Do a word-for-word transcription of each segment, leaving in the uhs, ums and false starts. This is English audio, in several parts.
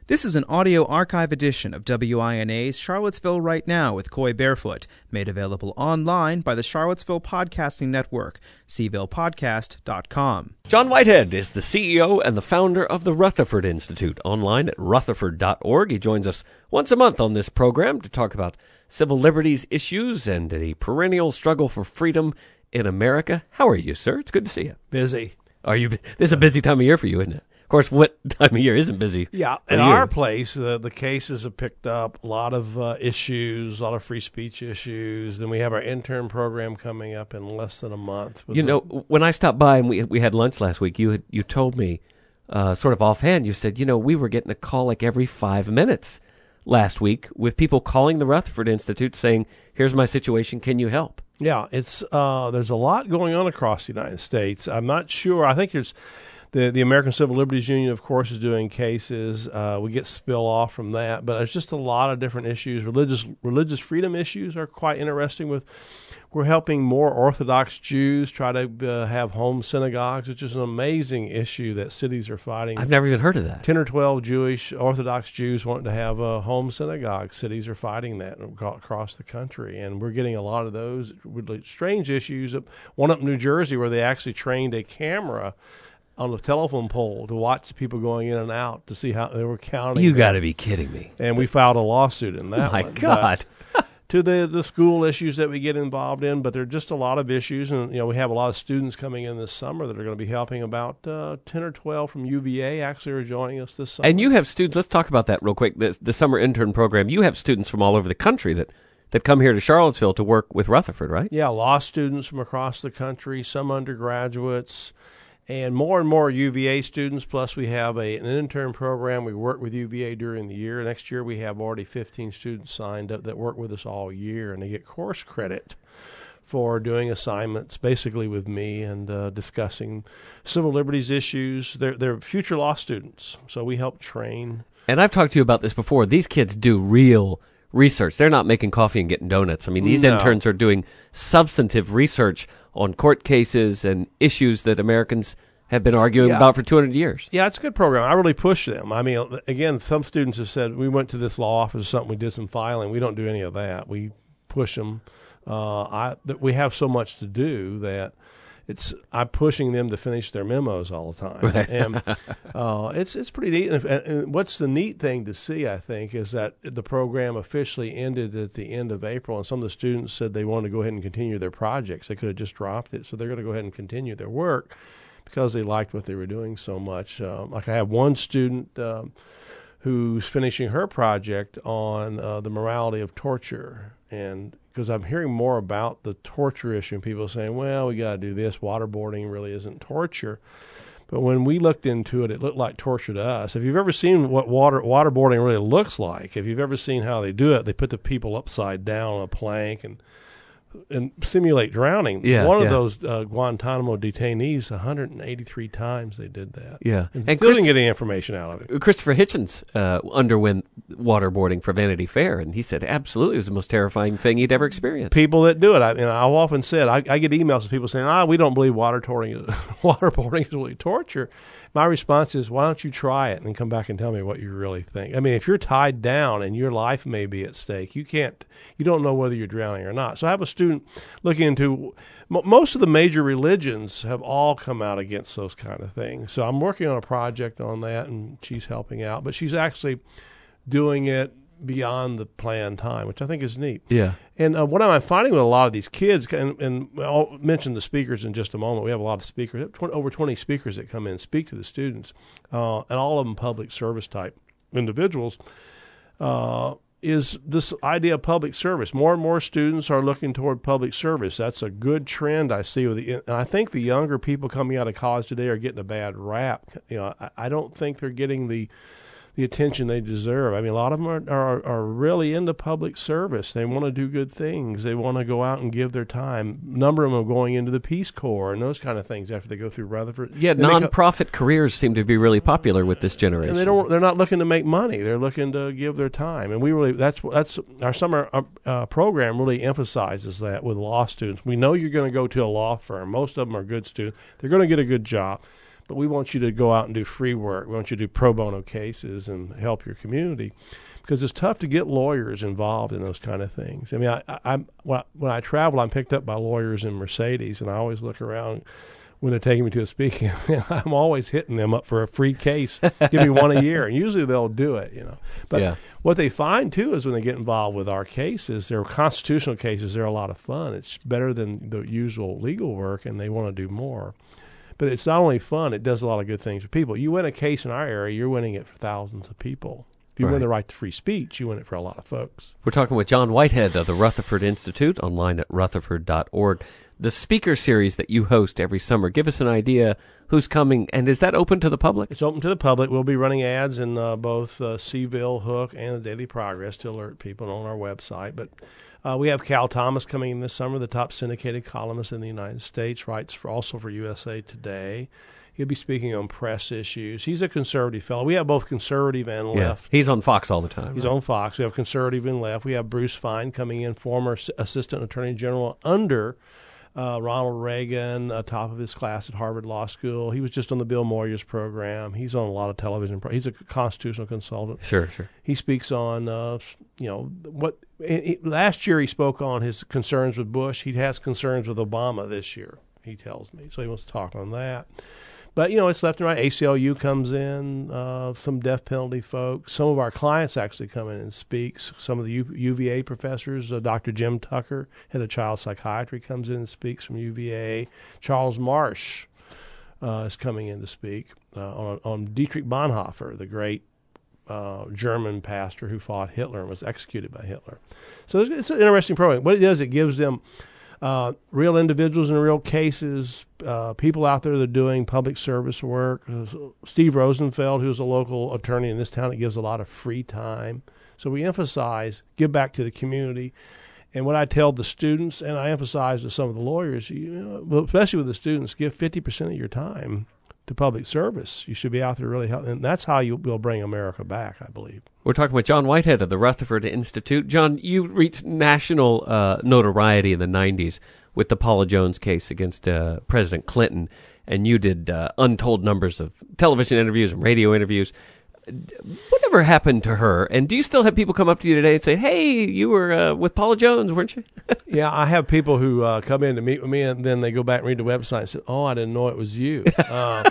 This is an audio archive edition of W I N A's Charlottesville Right Now with Coy Barefoot, made available online by the Charlottesville Podcasting Network, c ville podcast dot com. John Whitehead is the C E O and the founder of the Rutherford Institute, online at rutherford dot org. He joins us once a month on this program to talk about civil liberties issues and the perennial struggle for freedom in America. How are you, sir? It's good to see you. Busy. Are you? This is a busy time of year for you, isn't it? Of course, what time of year isn't busy? Yeah, in our place, uh, the cases have picked up a lot of uh, issues, a lot of free speech issues. Then we have our intern program coming up in less than a month. You know, the- when I stopped by and we we had lunch last week, you had, you told me, uh, sort of offhand, you said, you know, we were getting a call like every five minutes last week with people calling the Rutherford Institute saying, here's my situation, can you help? Yeah, it's uh, there's a lot going on across the United States. I'm not sure. I think there's... The the American Civil Liberties Union, of course, is doing cases. Uh, we get spill off from that, but there's just a lot of different issues. Religious religious freedom issues are quite interesting. With we're helping more Orthodox Jews try to uh, have home synagogues, which is an amazing issue that cities are fighting. I've never even heard of that. Ten or twelve Jewish Orthodox Jews wanting to have a home synagogue. Cities are fighting that across the country, and we're getting a lot of those really strange issues. One up in New Jersey where they actually trained a camera on a telephone pole to watch the people going in and out to see how they were counting. You got to be kidding me. And we filed a lawsuit in that My one. God. to the the school issues that we get involved in, but there are just a lot of issues. And, you know, we have a lot of students coming in this summer that are going to be helping. About uh, ten or twelve from U V A actually are joining us this summer. And you have students, let's talk about that real quick, the, the summer intern program. You have students from all over the country that, that come here to Charlottesville to work with Rutherford, right? Yeah, law students from across the country, some undergraduates, and more and more U V A students, plus we have a, an intern program. We work with U V A during the year. Next year we have already fifteen students signed up that work with us all year, and they get course credit for doing assignments basically with me and uh, discussing civil liberties issues. They're, they're future law students, so we help train. And I've talked to you about this before. These kids do real research. They're not making coffee and getting donuts. I mean, these No. interns are doing substantive research on court cases and issues that Americans have been arguing Yeah. about for two hundred years. Yeah, it's a good program. I really push them. I mean, again, some students have said, we went to this law office or something, we did some filing. We don't do any of that. We push them. Uh, I that we have so much to do that it's I'm pushing them to finish their memos all the time. Right. And uh, it's it's pretty neat. And, and what's the neat thing to see, I think, is that the program officially ended at the end of April, and some of the students said they wanted to go ahead and continue their projects. They could have just dropped it, so they're going to go ahead and continue their work because they liked what they were doing so much. Uh, like I have one student um, who's finishing her project on uh, the morality of torture, and because I'm hearing more about the torture issue and people saying, well, we got to do this. Waterboarding really isn't torture. But when we looked into it, it looked like torture to us. If you've ever seen what water waterboarding really looks like, if you've ever seen how they do it, they put the people upside down on a plank and and simulate drowning. Yeah, One yeah. of those uh, Guantanamo detainees, one hundred eighty-three times they did that. Yeah. And, And still Chris- didn't get any information out of it. Christopher Hitchens uh, underwent waterboarding for Vanity Fair, and he said absolutely it was the most terrifying thing he'd ever experienced. People that do it, I, and I've often said, I, I get emails from people saying, ah, we don't believe waterboarding is, waterboarding is really torture. My response is, why don't you try it and come back and tell me what you really think? I mean, if you're tied down and your life may be at stake, you can't, you don't know whether you're drowning or not. So I have a student looking into, m- most of the major religions have all come out against those kind of things. So I'm working on a project on that, and she's helping out, but she's actually doing it beyond the planned time, which I think is neat. Yeah. And uh, what I'm finding with a lot of these kids, and, and I'll mention the speakers in just a moment. We have a lot of speakers, over twenty speakers that come in and speak to the students, uh, and all of them public service type individuals, uh, is this idea of public service. More and more students are looking toward public service. That's a good trend I see with the, and I think the younger people coming out of college today are getting a bad rap. You know, I, I don't think they're getting the the attention they deserve. I mean, a lot of them are, are, are really into public service. They want to do good things. They want to go out and give their time. A number of them are going into the Peace Corps and those kind of things after they go through Rutherford. Yeah, Then they co- nonprofit careers seem to be really popular with this generation. and they don't. They're not looking to make money. They're looking to give their time. And we really that's that's our summer uh, program really emphasizes that with law students. We know you're going to go to a law firm. Most of them are good students. They're going to get a good job. but we want you to go out and do free work. We want you to do pro bono cases and help your community, because it's tough to get lawyers involved in those kind of things. I mean, I, I, I'm, when, I, when I travel, I'm picked up by lawyers in Mercedes, and I always look around when they're taking me to a speaking. I'm always hitting them up for a free case. Give me one a year, and usually they'll do it, you know. But yeah. what they find, too, is when they get involved with our cases, they're constitutional cases, they're a lot of fun. It's better than the usual legal work, and they want to do more. But it's not only fun, it does a lot of good things for people. You win a case in our area, you're winning it for thousands of people. If you right. win the right to free speech, you win it for a lot of folks. We're talking with John Whitehead of the Rutherford Institute, online at rutherford dot org. The speaker series that you host every summer, give us an idea who's coming, and is that open to the public? It's open to the public. We'll be running ads in uh, both uh, Seaville, Hook, and the Daily Progress to alert people on our website. But uh, we have Cal Thomas coming in this summer, the top syndicated columnist in the United States, writes for, also for U S A Today. He'll be speaking on press issues. He's a conservative fellow. We have both conservative and left. Yeah, he's on Fox all the time. He's right? on Fox. We have conservative and left. We have Bruce Fine coming in, former Assistant Attorney General under Uh, Ronald Reagan, uh, top of his class at Harvard Law School. He was just on the Bill Moyers program. He's on a lot of television. Pro- he's a constitutional consultant. Sure, sure. He speaks on, uh, you know, what it, it, last year he spoke on his concerns with Bush. He has concerns with Obama this year, he tells me. So he wants to talk on that. But, you know, it's left and right. A C L U comes in, uh, some death penalty folks. Some of our clients actually come in and speak. Some of the U- UVA professors, uh, Doctor Jim Tucker, head of child psychiatry, comes in and speaks from U V A. Charles Marsh uh, is coming in to speak uh, on, on Dietrich Bonhoeffer, the great uh, German pastor who fought Hitler and was executed by Hitler. So it's, it's an interesting program. What it does, it gives them Uh, real individuals in real cases, uh, people out there that are doing public service work. Uh, Steve Rosenfeld, who's a local attorney in this town, that gives a lot of free time. So we emphasize, give back to the community. And what I tell the students, and I emphasize to some of the lawyers, you know, especially with the students, give fifty percent of your time to public service. You should be out there really helping. And that's how you will bring America back, I believe. We're talking with John Whitehead of the Rutherford Institute. John, you reached national uh, notoriety in the nineties with the Paula Jones case against uh, President Clinton, and you did uh, untold numbers of television interviews and radio interviews. Whatever happened to her? And do you still have people come up to you today and say, hey, you were uh, with Paula Jones, weren't you? Yeah, I have people who uh, come in to meet with me, and then they go back and read the website and say, oh, I didn't know it was you. Uh,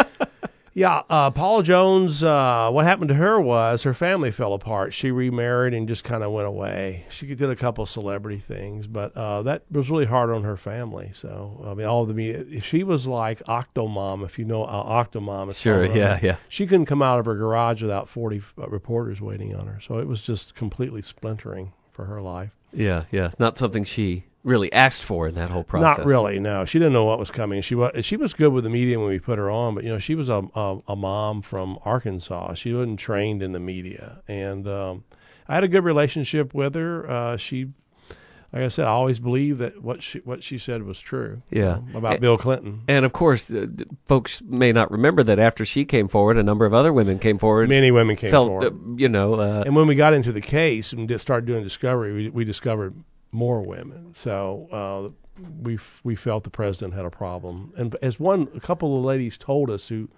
yeah, uh, Paula Jones, uh, what happened to her was her family fell apart. She remarried and just kind of went away. She did a couple of celebrity things, but uh, that was really hard on her family. So, I mean, all of the media, she was like Octomom, if you know uh, Octomom. Sure, yeah, yeah. She couldn't come out of her garage without forty uh, reporters waiting on her. So it was just completely splintering for her life. Yeah, yeah. Not something she really asked for in that whole process. Not really, no. She didn't know what was coming. She was she was good with the media when we put her on, but you know, she was a a, a mom from Arkansas. She wasn't trained in the media, and um, I had a good relationship with her. Uh, she, like I said, I always believed that what she what she said was true. Yeah, um, about and, Bill Clinton. And of course, uh, folks may not remember that after she came forward, a number of other women came forward. Many women came felt, forward. Uh, you know, uh, and when we got into the case and did, started doing discovery, we, we discovered more women. So uh, we we felt the president had a problem. And as one, a couple of ladies told us who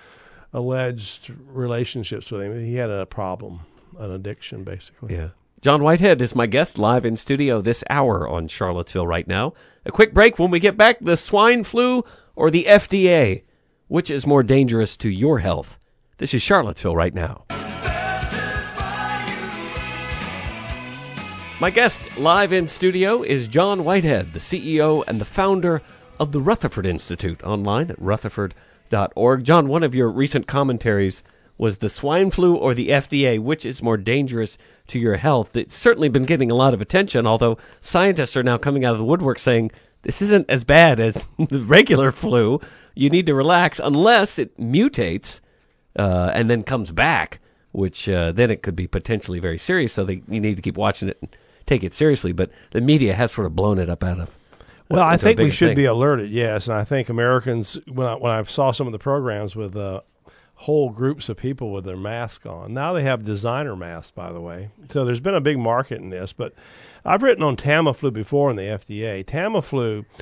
alleged relationships with him, he had a problem, an addiction, basically. Yeah. John Whitehead is my guest live in studio this hour on Charlottesville Right Now. A quick break. When we get back, the swine flu or the F D A? Which is more dangerous to your health? This is Charlottesville Right Now. My guest live in studio is John Whitehead, the C E O and the founder of the Rutherford Institute, online at rutherford dot org. John, one of your recent commentaries was the swine flu or the F D A, which is more dangerous to your health. It's certainly been getting a lot of attention, although scientists are now coming out of the woodwork saying this isn't as bad as the regular flu. You need to relax unless it mutates uh, and then comes back, which uh, then it could be potentially very serious. So they, you need to keep watching it and take it seriously. But the media has sort of blown it up out of. Well, I think we should thing. be alerted, yes. And I think Americans, when I, when I saw some of the programs with uh, whole groups of people with their mask on, now they have designer masks, by the way. So there's been a big market in this. But I've written on Tamiflu before in the F D A. Tamiflu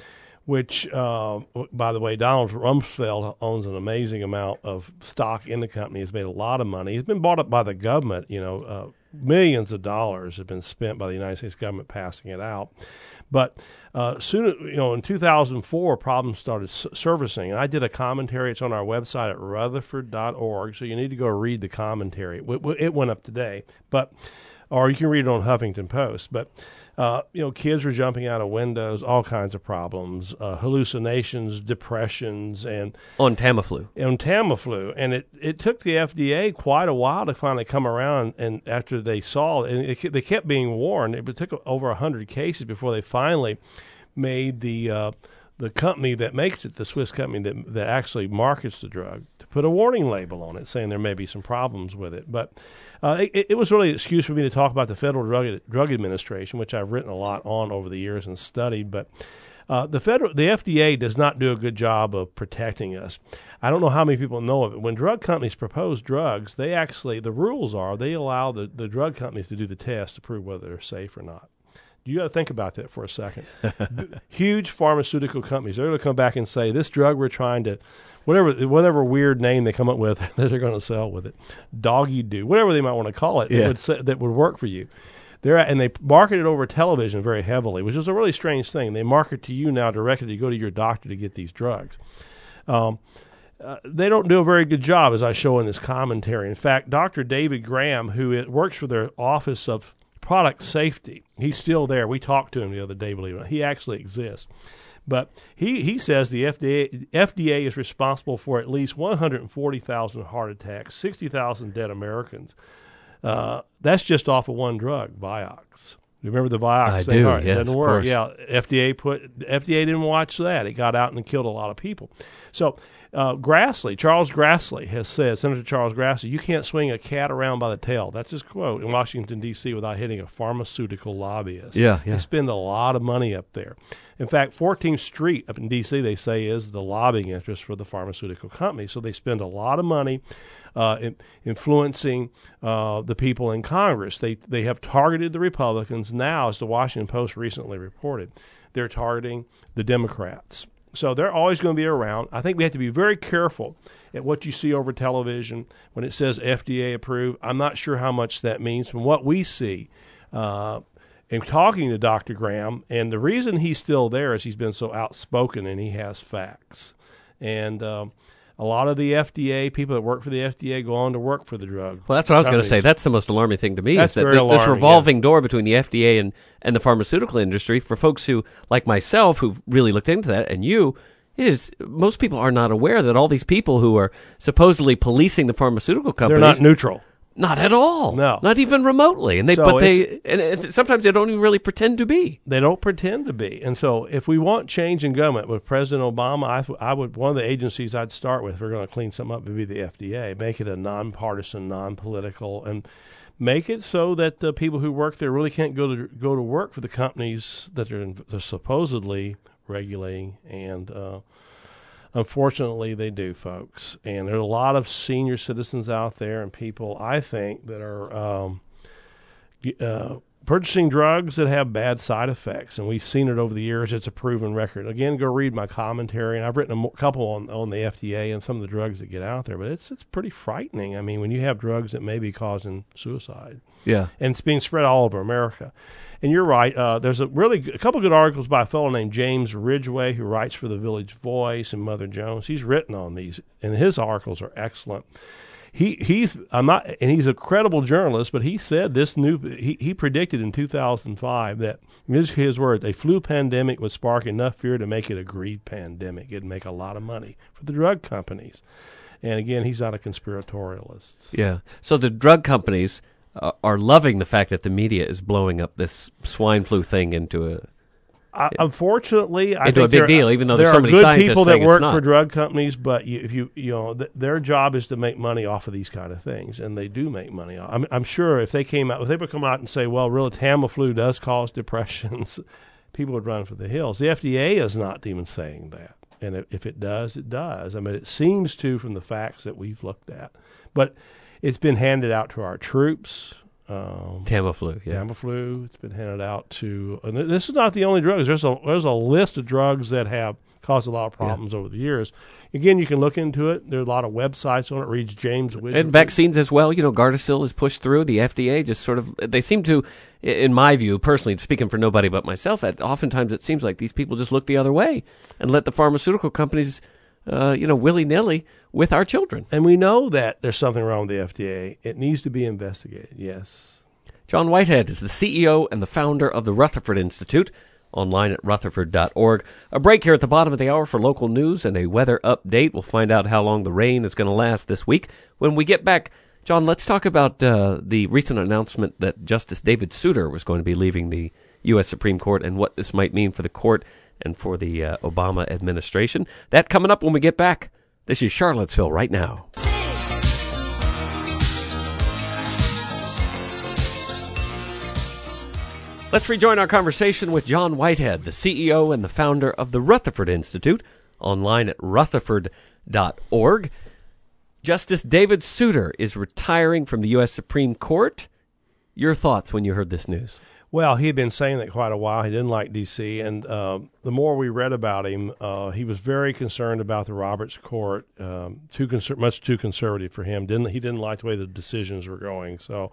which, uh, by the way, Donald Rumsfeld owns an amazing amount of stock in the company. He's made a lot of money. He's been bought up by the government. You know, uh, millions of dollars have been spent by the United States government passing it out. But uh, soon, you know, in two thousand four, problems started s- surfacing. And I did a commentary. It's on our website at rutherford dot org. So you need to go read the commentary. It, it went up today, but or you can read it on Huffington Post. But Uh, you know, kids were jumping out of windows, all kinds of problems, uh, hallucinations, depressions, and on Tamiflu. On Tamiflu, and it, it took the F D A quite a while to finally come around. And after they saw it, and it, they kept being warned. It took over a hundred cases before they finally made the uh, the company that makes it, the Swiss company that that actually markets the drug, to put a warning label on it saying there may be some problems with it, but. Uh, it, it was really an excuse for me to talk about the Federal Drug, Drug Administration, which I've written a lot on over the years and studied. But uh, the federal, the F D A does not do a good job of protecting us. I don't know how many people know of it. When drug companies propose drugs, they actually, the rules are they allow the, the drug companies to do the test to prove whether they're safe or not. You got to think about that for a second. Huge pharmaceutical companies, they're going to come back and say, this drug we're trying to, whatever whatever weird name they come up with that they're going to sell with it, doggy do, whatever they might want to call it, yeah. that, would say, that would work for you. They're, and they market it over television very heavily, which is a really strange thing. They market to you now directly to go to your doctor to get these drugs. Um, uh, they don't do a very good job, as I show in this commentary. In fact, Doctor David Graham, who it, works for their Office of Product Safety, he's still there. We talked to him the other day, believe it or not. He actually exists. But he, he says the F D A, F D A is responsible for at least one hundred forty thousand heart attacks, sixty thousand dead Americans. Uh, that's just off of one drug, Vioxx. You remember the Vioxx I thing? do, Right, yes, it doesn't of work. course. Yeah, F D A put F D A didn't watch that. It got out and killed a lot of people. So uh, Grassley, Charles Grassley has said, Senator Charles Grassley, you can't swing a cat around by the tail. That's his quote in Washington, D C without hitting a pharmaceutical lobbyist. Yeah, yeah. They spend a lot of money up there. In fact, fourteenth Street up in D C, they say, is the lobbying interest for the pharmaceutical company. So they spend a lot of money uh, in, influencing uh, the people in Congress. They they have targeted the Republicans. Now, as the Washington Post recently reported, they're targeting the Democrats. So they're always going to be around. I think we have to be very careful at what you see over television when it says F D A approved. I'm not sure how much that means from what we see. Uh, in talking to Doctor Graham, and the reason he's still there is he's been so outspoken and he has facts. And um, a lot of the F D A, people that work for the F D A go on to work for the drug Well, that's what I was going to companies. say. That's the most alarming thing to me. That's is that very th- this alarming, revolving door between the F D A and, and the pharmaceutical industry, for folks who, like myself, who've really looked into that, and you, it is most people are not aware that all these people who are supposedly policing the pharmaceutical companies, They're not neutral. not at all, No. not even remotely, and they So but they it's- and, and sometimes they don't even really pretend to be. They don't pretend to be. And so if we want change in government with President Obama, I, th- I would one of the agencies I'd start with if we're going to clean something up would be the F D A. Make it a nonpartisan, non-political, and make it so that the people who work there really can't go to go to work for the companies that they're, in, they're supposedly regulating. And uh, unfortunately, they do, folks. And there are a lot of senior citizens out there and people, I think, that are um, uh, purchasing drugs that have bad side effects. And we've seen it over the years. It's a proven record. Again, go read my commentary. And I've written a mo- couple on, on the F D A and some of the drugs that get out there. But it's it's pretty frightening. I mean, when you have drugs that may be causing suicide. Yeah, And it's being spread all over America. And you're right. Uh, there's a really a couple good articles by a fellow named James Ridgway who writes for the Village Voice and Mother Jones. He's written on these, and his articles are excellent. He he's I'm not, and he's a credible journalist, but he said this new he, he predicted in two thousand five that, his his words, a flu pandemic would spark enough fear to make it a greed pandemic. It'd make a lot of money for the drug companies. And again, he's not a conspiratorialist. yeah. So the drug companies uh, are loving the fact that the media is blowing up this swine flu thing into a I, unfortunately, I Into think a big there, deal, even though there there's so are many good scientists people that saying it's work not. for drug companies, but you, if you you know th- their job is to make money off of these kind of things, and they do make money. I'm, I'm sure if they came out, if they would come out and say, "Well, really, Tamiflu does cause depressions," people would run for the hills. The F D A is not even saying that, and if, if it does, it does. I mean, it seems to from the facts that we've looked at, but it's been handed out to our troops. Um, Tamiflu, yeah. Tamiflu. It's been handed out to, and this is not the only drugs. There's a there's a list of drugs that have caused a lot of problems yeah. over the years. Again, you can look into it. There are a lot of websites on it. Reads James Widger. And vaccines as well. You know, Gardasil is pushed through. The F D A just sort of, they seem to, in my view, personally, speaking for nobody but myself, oftentimes it seems like these people just look the other way and let the pharmaceutical companies, uh, you know, willy-nilly with our children. And we know that there's something wrong with the F D A. It needs to be investigated, yes. John Whitehead is the C E O and the founder of the Rutherford Institute, online at rutherford dot org. A break here at the bottom of the hour for local news and a weather update. We'll find out how long the rain is going to last this week. When we get back, John, let's talk about uh, the recent announcement that Justice David Souter was going to be leaving the U S Supreme Court and what this might mean for the court and for the uh, Obama administration. That coming up when we get back. This is Charlottesville Right Now. Let's rejoin our conversation with John Whitehead, the C E O and the founder of the Rutherford Institute, online at rutherford dot org. Justice David Souter is retiring from the U S Supreme Court. Your thoughts when you heard this news? Well, he had been saying that quite a while. He didn't like D C, and uh, the more we read about him, uh, he was very concerned about the Roberts Court, um, too conser- much too conservative for him. Didn't He didn't like the way the decisions were going, so...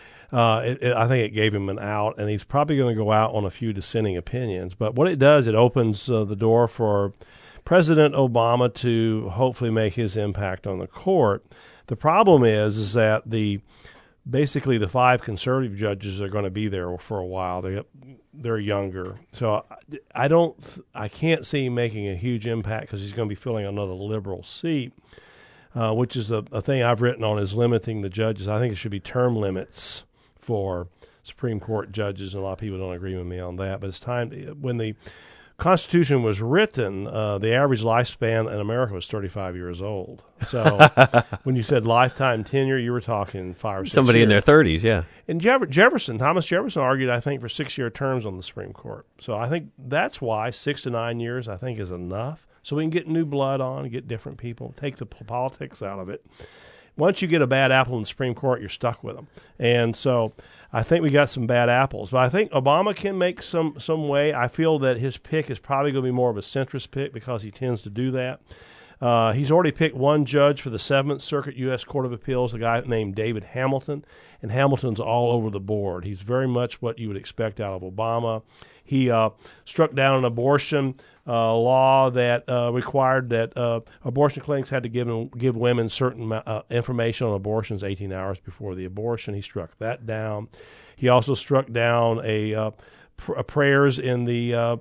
Uh, it, it, I think it gave him an out, and he's probably going to go out on a few dissenting opinions. But what it does, it opens uh, the door for President Obama to hopefully make his impact on the court. The problem is, is that the basically the five conservative judges are going to be there for a while. They they're younger, so I don't, I can't see him making a huge impact because he's going to be filling another liberal seat. Uh, which is a, a thing I've written on, is limiting the judges. I think it should be term limits for Supreme Court judges, and a lot of people don't agree with me on that. But it's time to, when the Constitution was written, uh, the average lifespan in America was thirty-five years old. So when you said lifetime tenure, you were talking five or six Somebody years. in their thirties, yeah. And Jeff- Jefferson, Thomas Jefferson argued, I think, for six-year terms on the Supreme Court. So I think that's why six to nine years, I think, is enough. So we can get new blood on, get different people, take the politics out of it. Once you get a bad apple in the Supreme Court, you're stuck with them. And so I think we got some bad apples. But I think Obama can make some, some way. I feel that his pick is probably going to be more of a centrist pick because he tends to do that. Uh, he's already picked one judge for the Seventh Circuit U S Court of Appeals, a guy named David Hamilton. And Hamilton's all over the board. He's very much what you would expect out of Obama. He uh, struck down an abortion uh, law that uh, required that uh, abortion clinics had to give give women certain uh, information on abortions eighteen hours before the abortion. He struck that down. He also struck down a, uh, pr- a prayers in the uh,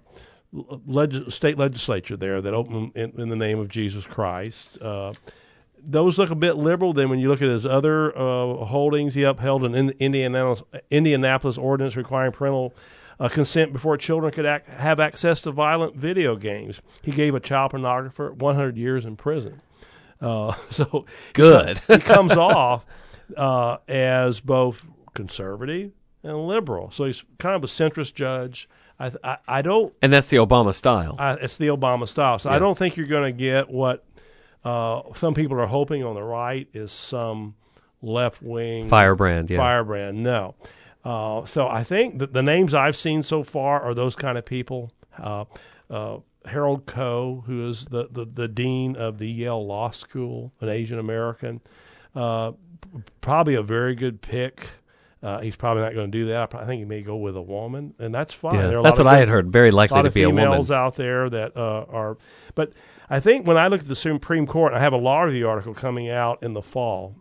leg- state legislature there that open in, in the name of Jesus Christ. Uh, those look a bit liberal. Then when you look at his other uh, holdings, he upheld an in- Indianapolis, Indianapolis ordinance requiring parental Uh, consent before children could act, have access to violent video games. He gave a child pornographer one hundred years in prison. Uh, so Good. he comes off uh, as both conservative and liberal. So he's kind of a centrist judge. I, I, I don't. And that's the Obama style. I, it's the Obama style. So Yeah. I don't think you're going to get what uh, some people are hoping on the right is some left wing Firebrand, yeah. Firebrand. No. Uh, so I think that the names I've seen so far are those kind of people. Uh, uh, Harold Koh, who is the, the, the dean of the Yale Law School, an Asian American, uh, probably a very good pick. Uh, he's probably not going to do that. I think he may go with a woman, and that's fine. Yeah, there are a that's lot what of I had heard. Very likely to be a woman. females out there that uh, are. But I think when I look at the Supreme Court, I have a law review article coming out in the fall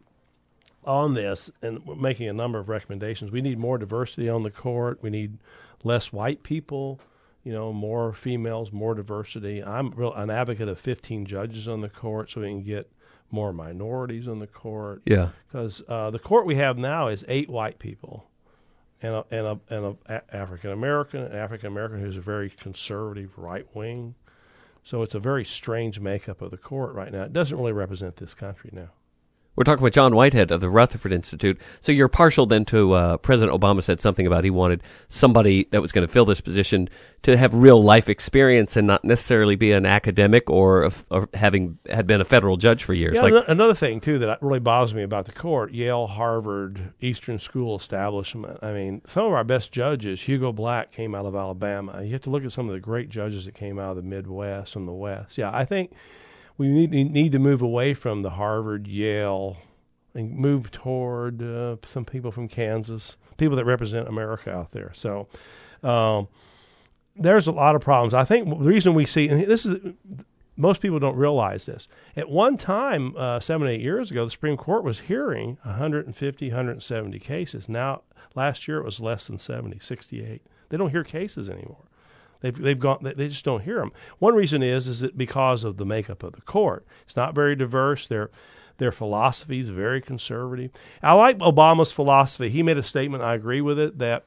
on this, and we're making a number of recommendations. We need more diversity on the court. We need less white people, you know, more females, more diversity. I'm real, an advocate of fifteen judges on the court so we can get more minorities on the court. Yeah. Because uh, the court we have now is eight white people and a, and a, and a African American, an African American who's a very conservative right wing. So it's a very strange makeup of the court right now. It doesn't really represent this country now. We're talking with John Whitehead of the Rutherford Institute. So you're partial then to uh, President Obama said something about he wanted somebody that was going to fill this position to have real life experience and not necessarily be an academic or, a, or having had been a federal judge for years. Yeah, like, another thing, too, that really bothers me about the court, Yale, Harvard, Eastern School establishment. I mean, some of our best judges, Hugo Black came out of Alabama. You have to look at some of the great judges that came out of the Midwest and the West. Yeah, I think we need, need to move away from the Harvard, Yale, and move toward uh, some people from Kansas, people that represent America out there. So um, there's a lot of problems. I think the reason we see, and this is, most people don't realize this. At one time, uh, seven, eight years ago, the Supreme Court was hearing one hundred fifty, one hundred seventy cases. Now, last year it was less than seventy, sixty-eight. They don't hear cases anymore. They've they've gone. They just don't hear them. One reason is is that because of the makeup of the court, it's not very diverse. Their their philosophy is very conservative. I like Obama's philosophy. He made a statement. I agree with it that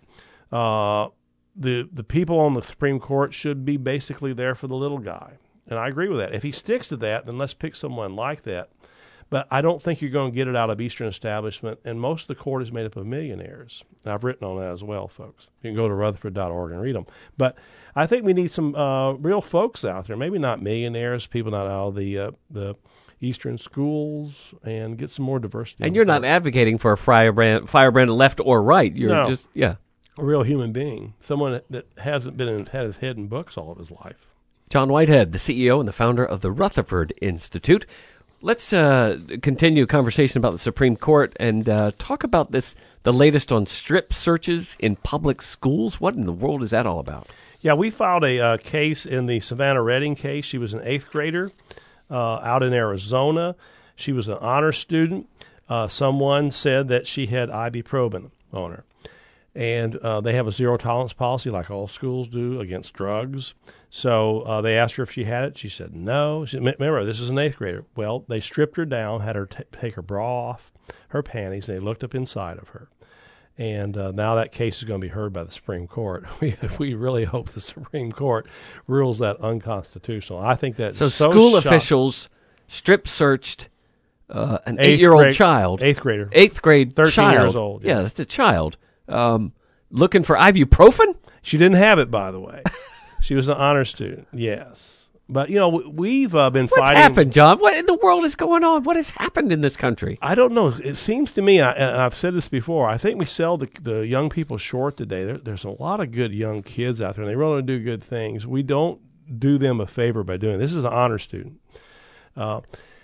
uh, the the people on the Supreme Court should be basically there for the little guy, and I agree with that. If he sticks to that, then let's pick someone like that. But I don't think you're going to get it out of Eastern establishment, and most of the court is made up of millionaires. And I've written on that as well, folks. You can go to rutherford dot org and read them. But I think we need some uh, real folks out there, maybe not millionaires, people not out of the uh, the Eastern schools, and get some more diversity. And you're not advocating for a firebrand, firebrand left or right. You're no. just, yeah. A real human being, someone that, that hasn't been in, had his head in books all of his life. John Whitehead, the C E O and the founder of the Rutherford Institute. Let's uh, continue conversation about the Supreme Court and uh, talk about this, the latest on strip searches in public schools. What in the world is that all about? Yeah, we filed a uh, case in the Savannah Redding case. She was an eighth grader uh, out in Arizona. She was an honor student. Uh, someone said that she had ibuprofen on her. And uh, they have a zero-tolerance policy like all schools do against drugs. So uh, they asked her if she had it. She said no. She, remember, this is an eighth grader. Well, they stripped her down, had her t- take her bra off, her panties, and they looked up inside of her. And uh, now that case is going to be heard by the Supreme Court. We we really hope the Supreme Court rules that unconstitutional. I think that's so, so school shock- officials strip-searched uh, an eighth eight-year-old grade, child. Eighth grader. Eighth grade thirteen child. years old. Yeah, Yes. that's a child. Um, looking for ibuprofen? She didn't have it, by the way. She was an honor student, yes. But, you know, we've uh, been What's fighting. What's happened, John? What in the world is going on? What has happened in this country? I don't know. It seems to me, I, and I've said this before, I think we sell the, the young people short today. There, there's a lot of good young kids out there, and they really want to do good things. We don't do them a favor by doing it. This is an honor student. Uh,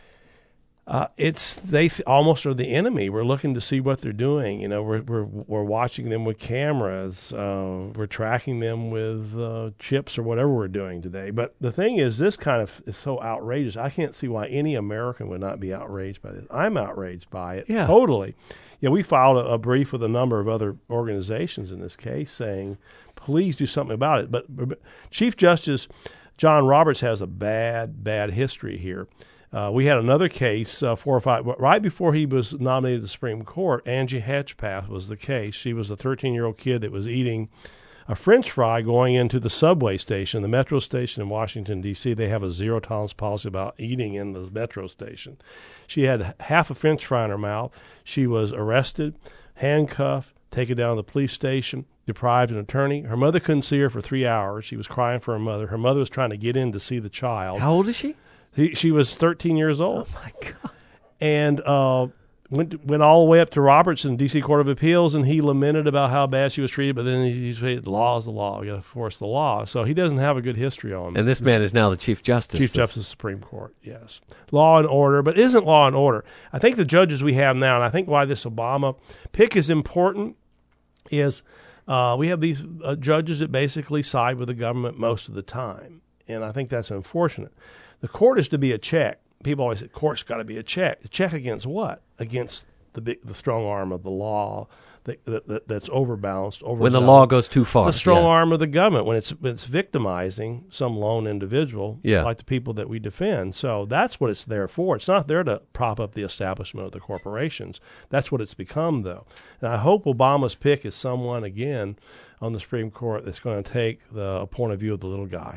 Uh, it's they th- almost are the enemy. We're looking to see what they're doing. You know, we're we're we're watching them with cameras. Uh, we're tracking them with uh, chips or whatever we're doing today. But the thing is, this kind of is so outrageous. I can't see why any American would not be outraged by this. I'm outraged by it. Yeah. Totally. Yeah, we filed a, a brief with a number of other organizations in this case saying, please do something about it. But, but Chief Justice John Roberts has a bad, bad history here. Uh, we had another case, uh, four or five, right before he was nominated to the Supreme Court. Angie Hatchpath was the case. She was a thirteen-year-old kid that was eating a French fry going into the subway station, the metro station in Washington, D C. They have a zero-tolerance policy about eating in the metro station. She had half a French fry in her mouth. She was arrested, handcuffed, taken down to the police station, deprived an attorney. Her mother couldn't see her for three hours. She was crying for her mother. Her mother was trying to get in to see the child. How old is she? He, she was thirteen years old. Oh, my God. And uh, went went all the way up to Robertson, D C Court of Appeals, and he lamented about how bad she was treated, but then he said, the law is the law. You got to enforce the law. So he doesn't have a good history on And this man is now the Chief Justice. Chief Justice of the Supreme Court, yes. Law and order, but isn't law and order. I think the judges we have now, and I think why this Obama pick is important, is uh, we have these uh, judges that basically side with the government most of the time. And I think that's unfortunate. The court is to be a check. People always say, court's got to be a check. A check against what? Against the big, the strong arm of the law that, that, that that's overbalanced. Overzealous. When the law goes too far. The strong yeah. arm of the government when it's when it's victimizing some lone individual, yeah. like the people that we defend. So that's what it's there for. It's not there to prop up the establishment of the corporations. That's what it's become, though. And I hope Obama's pick is someone, again, on the Supreme Court that's going to take the point of view of the little guy.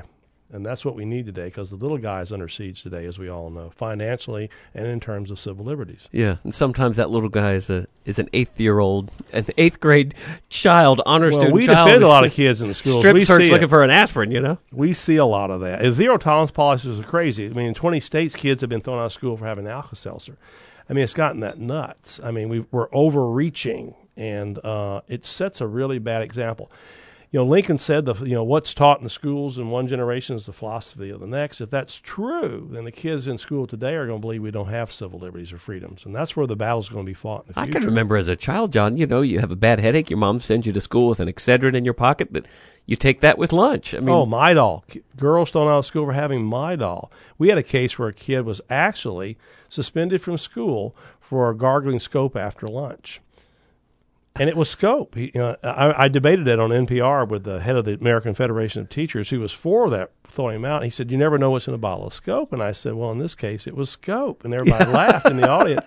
And that's what we need today, because the little guy is under siege today, as we all know, financially and in terms of civil liberties. Yeah, and sometimes that little guy is a is an eighth-year-old, an eighth-grade child, honor well, student we child. defend a lot of kids in the schools. Strip we search see looking it. for an aspirin, you know? We see a lot of that. Zero tolerance policies are crazy. I mean, in twenty states, kids have been thrown out of school for having Alka-Seltzer. I mean, it's gotten that nuts. I mean, we, we're overreaching, and uh, it sets a really bad example. You know, Lincoln said, the you know, what's taught in the schools in one generation is the philosophy of the next. If that's true, then the kids in school today are going to believe we don't have civil liberties or freedoms, and that's where the battle's going to be fought in the I future. can remember as a child, John, you know, you have a bad headache, your mom sends you to school with an Excedrin in your pocket, but you take that with lunch. I mean, oh, Midol. Girls thrown out of school for having Midol. We had a case where a kid was actually suspended from school for gargling scope after lunch. And it was scope. He, you know, I, I debated it on N P R with the head of the American Federation of Teachers, who was for that, throwing him out. He said, "You never know what's in a bottle of scope." And I said, "Well, in this case, it was scope." And everybody laughed in the audience.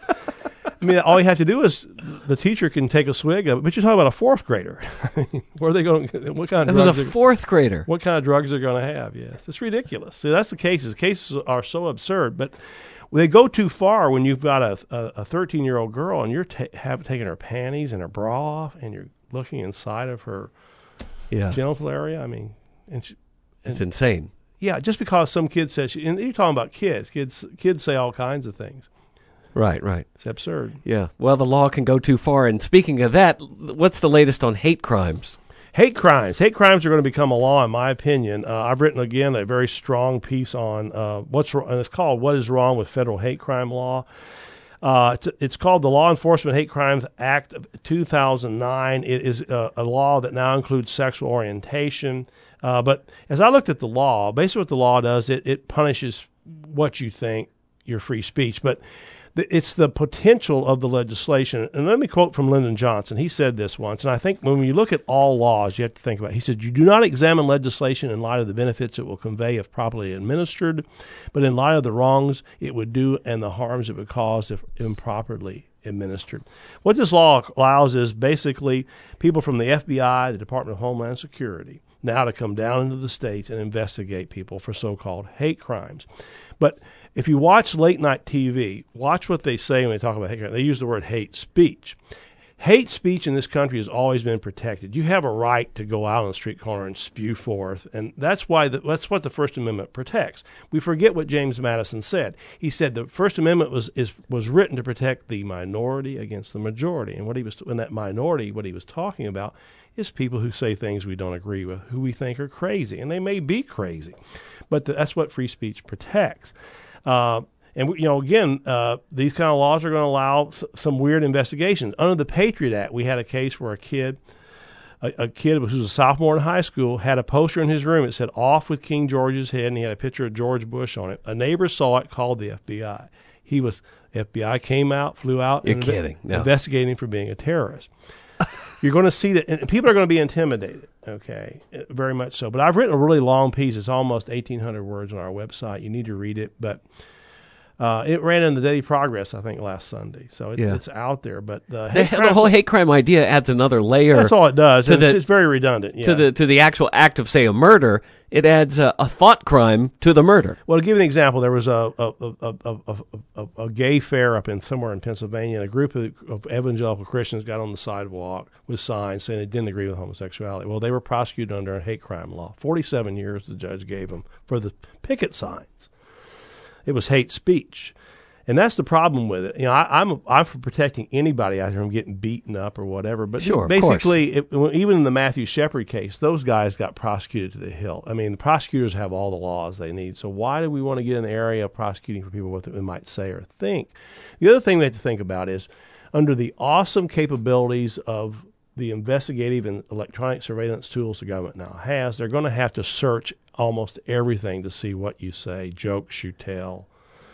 I mean, all you have to do is the teacher can take a swig of it. But you're talking about a fourth grader. Where are they going? What kind of that drugs? was a fourth grader. What kind of drugs they're going to have? Yes, it's ridiculous. See, that's the cases. Cases are so absurd, but they go too far when you've got a a thirteen-year-old girl and you're ta- have taking her panties and her bra off, and you're looking inside of her Yeah, genital area. I mean, and, she, and it's insane. yeah, just because some kid says, she, and you're talking about kids. Kids, kids say all kinds of things. Right, right. It's absurd. Yeah. Well, the law can go too far. And speaking of that, what's the latest on hate crimes? Hate crimes. Hate crimes are going to become a law, in my opinion. Uh, I've written, again, a very strong piece on uh, what's wrong, and it's called What is Wrong with Federal Hate Crime Law. Uh, it's, it's called the Law Enforcement Hate Crimes Act of two thousand nine. It is a, a law that now includes sexual orientation. Uh, but as I looked at the law, basically what the law does, it, it punishes what you think, your free speech. But it's the potential of the legislation. And let me quote from Lyndon Johnson. He said this once, and I think when you look at all laws, you have to think about it. He said, "You do not examine legislation in light of the benefits it will convey if properly administered, but in light of the wrongs it would do and the harms it would cause if improperly administered." What this law allows is basically people from the F B I, the Department of Homeland Security, now to come down into the states and investigate people for so-called hate crimes. But if you watch late-night T V, watch what they say when they talk about hate crime. They use the word hate speech. Hate speech in this country has always been protected. You have a right to go out on the street corner and spew forth, and that's why the, that's what the First Amendment protects. We forget what James Madison said. He said the First Amendment was is was written to protect the minority against the majority, and what he was in that minority, what he was talking about is people who say things we don't agree with, who we think are crazy, and they may be crazy, but the, that's what free speech protects. Uh, and, you know, again, uh, these kind of laws are going to allow s- some weird investigations. Under the Patriot Act, we had a case where a kid, a, a kid who was a sophomore in high school, had a poster in his room that said, "Off with King George's head," and he had a picture of George Bush on it. A neighbor saw it, called the F B I. He was, F B I came out, flew out, You're and kidding. No. investigating him for being a terrorist. You're going to see that, and people are going to be intimidated, okay, very much so. But I've written a really long piece. It's almost eighteen hundred words on our website. You need to read it. But uh, it ran in the Daily Progress, I think, last Sunday. So it's, Yeah. it's out there. But the, The, hate the crimes- whole hate crime idea adds another layer that's all it does. to And it's, the- it's very redundant. Yeah. to the to the actual act of, say, a murder. It adds a, a thought crime to the murder. Well, to give you an example, there was a a, a, a, a, a, a gay fair up in somewhere in Pennsylvania, and a group of, of evangelical Christians got on the sidewalk with signs saying they didn't agree with homosexuality. Well, they were prosecuted under a hate crime law. forty-seven years the judge gave them for the picket signs. It was hate speech. And that's the problem with it. You know, I, I'm I'm for protecting anybody out here from getting beaten up or whatever. But Sure, of basically, it, even in the Matthew Shepard case, those guys got prosecuted to the hilt. I mean, the prosecutors have all the laws they need. So why do we want to get in the area of prosecuting for people what they might say or think? The other thing we have to think about is, under the awesome capabilities of the investigative and electronic surveillance tools the government now has, they're going to have to search almost everything to see what you say, jokes you tell.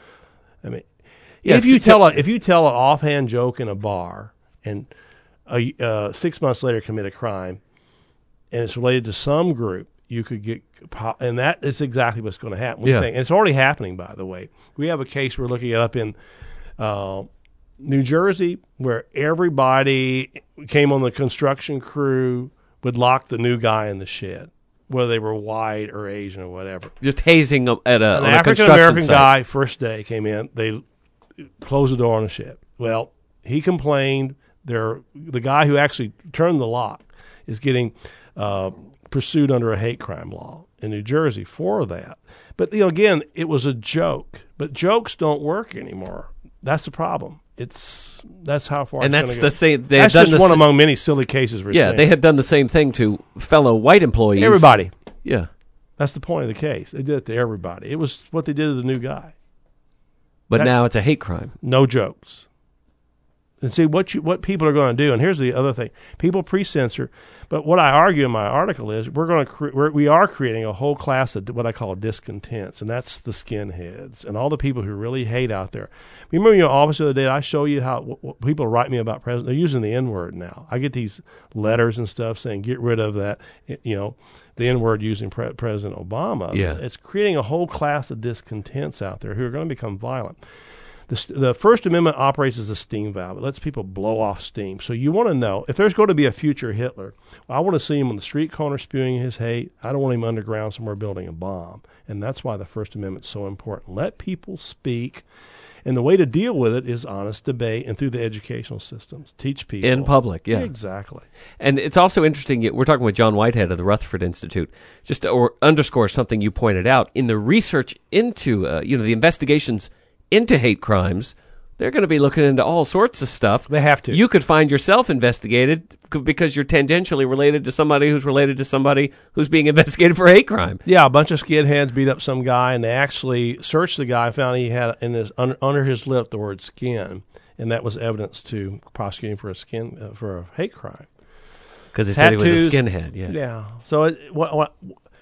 I mean, Yeah, if you so- tell a, if you tell an offhand joke in a bar and a, uh, six months later commit a crime, and it's related to some group, you could get, and that is exactly what's going to happen. We Yeah. think, and it's already happening, by the way. We have a case we're looking at up in uh, New Jersey where everybody came on the construction crew would lock the new guy in the shed. whether they were white or Asian or whatever. Just hazing at a, An on a African construction American site. guy, first day came in, they closed the door on the ship. Well, he complained. There, the guy who actually turned the lock is getting uh, pursued under a hate crime law in New Jersey for that. But you know, again, it was a joke. But jokes don't work anymore. That's the problem. It's that's how far. And it's that's gonna the go. same. They That's have done just the one sa- among many silly cases we're Yeah, seeing. they have done the same thing to fellow white employees. Everybody. Yeah. That's the point of the case. They did it to everybody. It was what they did to the new guy. But That's- now it's a hate crime. No jokes. And see what you what people are going to do. And here's the other thing: people pre-censor. But what I argue in my article is we're going to cre- we're, we are creating a whole class of what I call discontents, and that's the skinheads and all the people who really hate out there. Remember, your office the other day, I show you how what, what people write me about president. They're using the N-word now. I get these letters and stuff saying get rid of that. You know, the N-word using pre- President Obama. Yeah. It's creating a whole class of discontents out there who are going to become violent. The, the First Amendment operates as a steam valve. It lets people blow off steam. So you want to know, if there's going to be a future Hitler, well, I want to see him on the street corner spewing his hate. I don't want him underground somewhere building a bomb. And that's why the First Amendment is so important. Let people speak. And the way to deal with it is honest debate and through the educational systems. Teach people. In public, yeah. Exactly. And it's also interesting, we're talking with John Whitehead of the Rutherford Institute, just to or underscore something you pointed out. In the research into, uh, you know, the investigations into hate crimes, they're going to be looking into all sorts of stuff. They have to. You could find yourself investigated c- because you're tangentially related to somebody who's related to somebody who's being investigated for hate crime. Yeah, a bunch of skinheads beat up some guy, and they actually searched the guy, found he had in his under, under his lip the word "skin," and that was evidence to prosecute him for a skin uh, for a hate crime. Because they said he was a Tattoos. skinhead. Yeah. Yeah. So it, what, what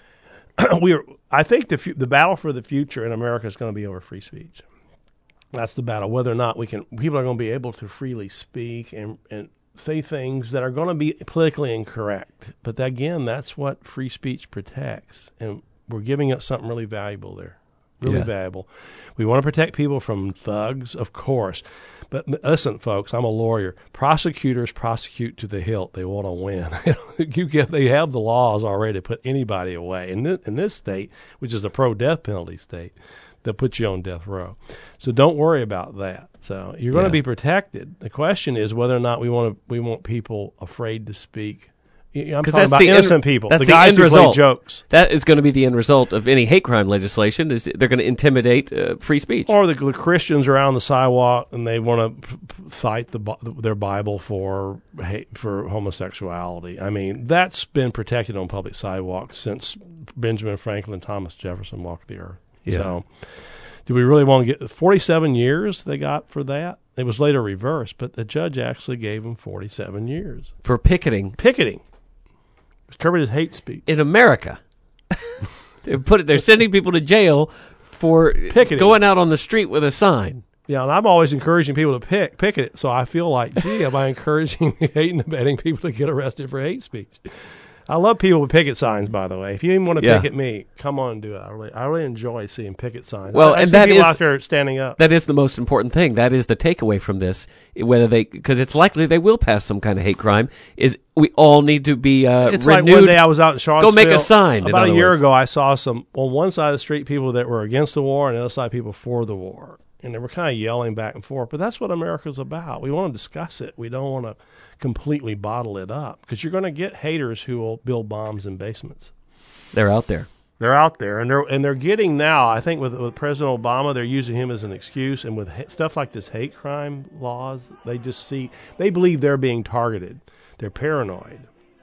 we are, I think the fu- the battle for the future in America is going to be over free speech. That's the battle. Whether or not we can, people are going to be able to freely speak and and say things that are going to be politically incorrect. But that, again, that's what free speech protects, and we're giving up something really valuable there. Really Yeah. valuable. We want to protect people from thugs, of course. But m- listen, folks, I'm a lawyer. Prosecutors prosecute to the hilt. They want to win. you get, they have the laws already to put anybody away. In this, in this state, which is a pro-death penalty state, they'll put you on death row. So don't worry about that. So you're going Yeah. to be protected. The question is whether or not we want to, we want people afraid to speak. You know, I'm 'Cause talking that's about the end- innocent people, that's the the guys end who result. play jokes. That is going to be the end result of any hate crime legislation. Is they're going to intimidate uh, free speech. Or the, the Christians are out on the sidewalk and they want to p- p- fight the, Bi- their Bible for hate, for homosexuality. I mean, that's been protected on public sidewalks since Benjamin Franklin and Thomas Jefferson walked the earth. Yeah. So, do we really want to get forty-seven years they got for that? It was later reversed, but the judge actually gave them forty-seven years. For picketing Picketing. It's covered as hate speech. in America. They're, put, they're sending people to jail for Picketing. going out on the street with a sign. Yeah, and I'm always encouraging people to pick picket it. So I feel like, gee, am I encouraging hating and abetting people to get arrested for hate speech? I love people with picket signs, by the way. If you even want to Yeah. picket me, come on and do it. I really, I really enjoy seeing picket signs. Well, I and see that people is- out there standing up. That is the most important thing. That is the takeaway from this. Whether they, because it's likely they will pass some kind of hate crime. Is we all need to be uh, It's renewed. like one day I was out in Charlottesville. make a sign, in About a other year words. ago, I saw some on one side of the street people that were against the war, and the other side people for the war, and they were kind of yelling back and forth. But that's what America's about. We want to discuss it. We don't want to completely bottle it up because you're going to get haters who will build bombs in basements. They're out there. They're out there, and they're and they're getting now. I think with, with President Obama, they're using him as an excuse, and with ha- stuff like this hate crime laws, they just see they believe they're being targeted. They're paranoid.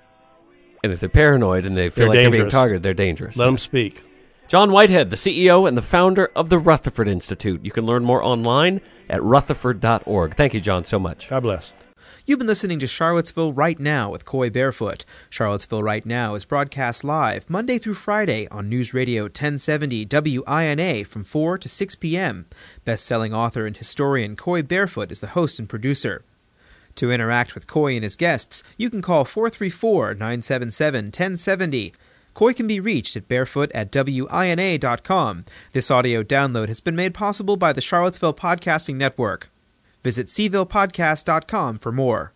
And if they're paranoid and they feel They're like they're being dangerous. targeted, they're dangerous. Let them speak. John Whitehead, the C E O and the founder of the Rutherford Institute. You can learn more online at rutherford dot org. Thank you, John, so much. God bless. You've been listening to Charlottesville Right Now with Coy Barefoot. Charlottesville Right Now is broadcast live Monday through Friday on News Radio ten seventy W I N A from four to six p.m. Best-selling author and historian Coy Barefoot is the host and producer. To interact with Coy and his guests, you can call four three four, nine seven seven, one zero seven zero. Coy can be reached at barefoot at W I N A dot com. This audio download has been made possible by the Charlottesville Podcasting Network. Visit seville podcast dot com for more.